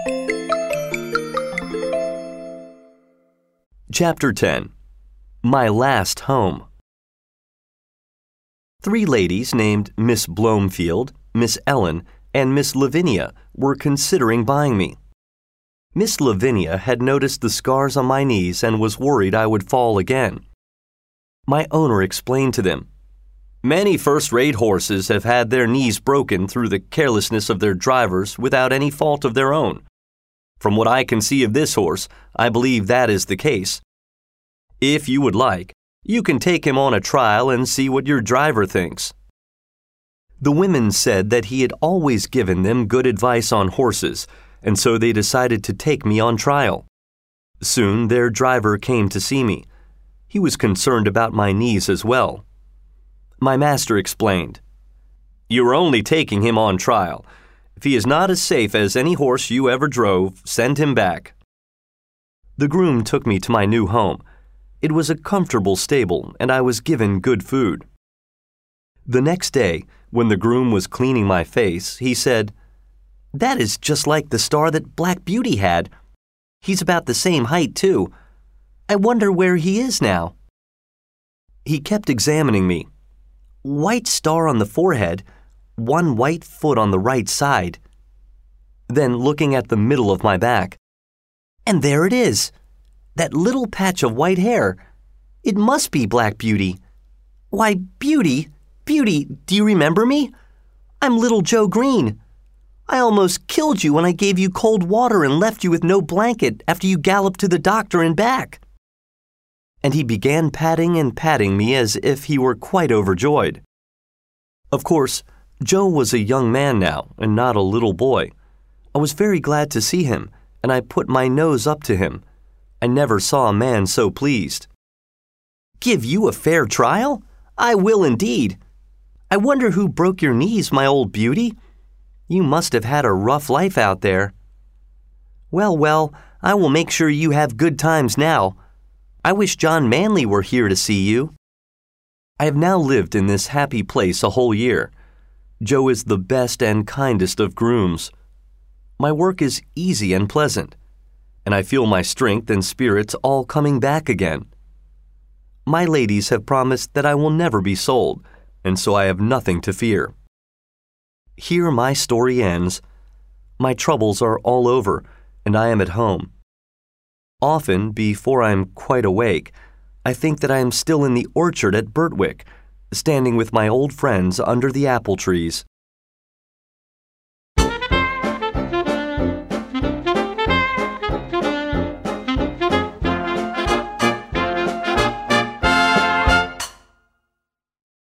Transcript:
Chapter 10. My Last Home. 3 ladies named Miss Blomefield, Miss Ellen, and Miss Lavinia were considering buying me. Miss Lavinia had noticed the scars on my knees and was worried I would fall again. My owner explained to them, "Many first-rate horses have had their knees broken through the carelessness of their drivers without any fault of their own. From what I can see of this horse, I believe that is the case. If you would like, you can take him on a trial and see what your driver thinks." The women said that he had always given them good advice on horses, and so they decided to take me on trial. Soon their driver came to see me. He was concerned about my knees as well. My master explained, "You are only taking him on trial. If he is not as safe as any horse you ever drove, send him back." The groom took me to my new home. It was a comfortable stable, and I was given good food. The next day, when the groom was cleaning my face, he said, "That is just like the star that Black Beauty had. He's about the same height, too. I wonder where he is now." He kept examining me. White star on the forehead, 1 white foot on the right side. Then looking at the middle of my back. "And there it is, that little patch of white hair. It must be Black Beauty. Why, Beauty, do you remember me? I'm little Joe Green. I almost killed you when I gave you cold water and left you with no blanket after you galloped to the doctor and back." And he began patting and patting me as if he were quite overjoyed. Of course, Joe was a young man now and not a little boy. I was very glad to see him, and I put my nose up to him. I never saw a man so pleased. "Give you a fair trial? I will indeed. I wonder who broke your knees, my old beauty. You must have had a rough life out there." Well, I will make sure you have good times now. I wish John Manley were here to see you." I have now lived in this happy place a whole year. Joe is the best and kindest of grooms. My work is easy and pleasant, and I feel my strength and spirits all coming back again. My ladies have promised that I will never be sold, and so I have nothing to fear. Here my story ends. My troubles are all over, and I am at home. Often, before I am quite awake, I think that I am still in the orchard at Birtwick, standing with my old friends under the apple trees.